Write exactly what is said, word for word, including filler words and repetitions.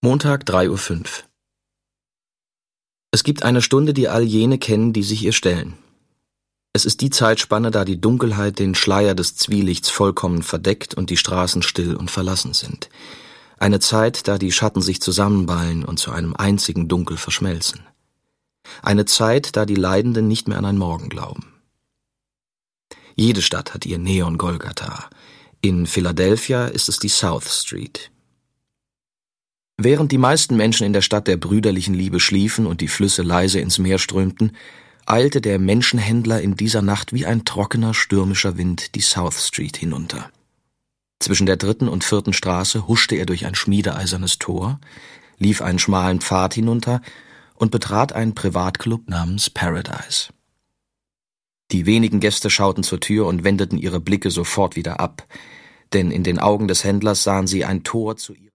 Montag, drei Uhr fünf. Es gibt eine Stunde, die all jene kennen, die sich ihr stellen. Es ist die Zeitspanne, da die Dunkelheit den Schleier des Zwielichts vollkommen verdeckt und die Straßen still und verlassen sind. Eine Zeit, da die Schatten sich zusammenballen und zu einem einzigen Dunkel verschmelzen. Eine Zeit, da die Leidenden nicht mehr an ein Morgen glauben. Jede Stadt hat ihr Neon Golgatha. In Philadelphia ist es die South Street. Während die meisten Menschen in der Stadt der brüderlichen Liebe schliefen und die Flüsse leise ins Meer strömten, eilte der Menschenhändler in dieser Nacht wie ein trockener, stürmischer Wind die South Street hinunter. Zwischen der dritten und vierten Straße huschte er durch ein schmiedeeisernes Tor, lief einen schmalen Pfad hinunter und betrat einen Privatclub namens Paradise. Die wenigen Gäste schauten zur Tür und wendeten ihre Blicke sofort wieder ab, denn in den Augen des Händlers sahen sie ein Tor zu